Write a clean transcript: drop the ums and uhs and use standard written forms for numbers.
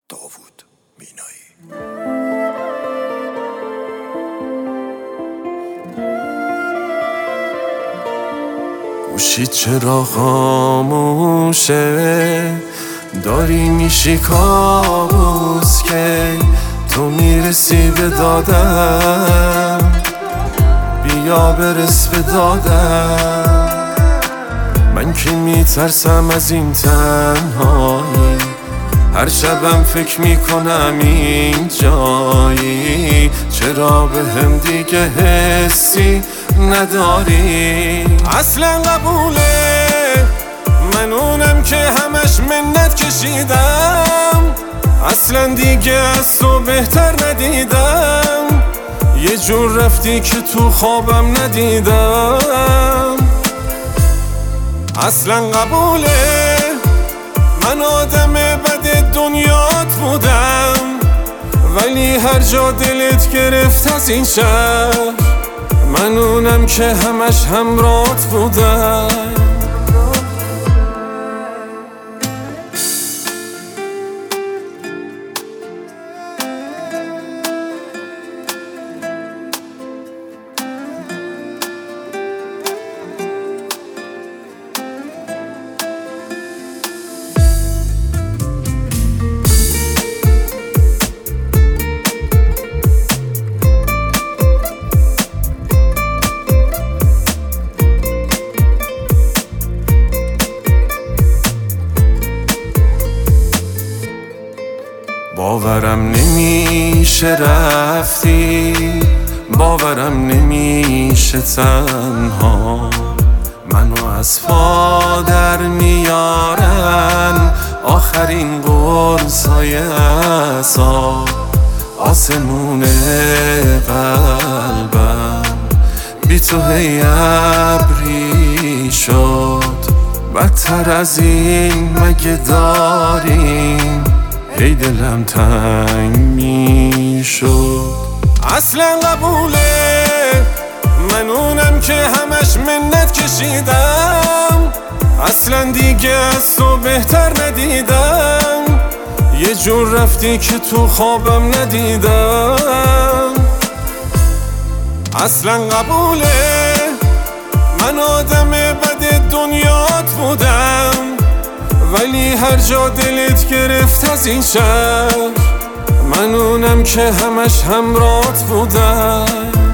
داوود مینایی. گوشی چرا خاموشه، داری میشی کابوس که تو میرسی به دادم، بیا برس به دادم. من که میترسم از این تنهایی، هر شبم فکر میکنم این جایی، چرا به هم دیگه حسی نداری؟ اصلا قبوله من اونم که همش منت کشیدم، اصلا دیگه از تو بهتر ندیدم، یه جور رفتی که تو خوابم ندیدم. اصلا قبوله من آدم بد دنیات بودم، ولی هر جا دلت گرفت از این شهر، من اونم که همش همراهت بودم. باورم نمیشه رفتی، باورم نمیشه تنها، منو از پا در میارن آخرین قرصای عذاب. آسمون قلبم بی تو هی ابری شد، بدتر از این مگه داریم؟ ای دلم تنگ میشد. اصلا قبوله من اونم که همش منت کشیدم، اصلا دیگه از تو بهتر ندیدم، یه جور رفتی که تو خوابم ندیدم. اصلا قبوله من آدم بد دنیات بودم، ولی هر جا دلت گرفت از این شهر، من اونم که همش همراهت بودم.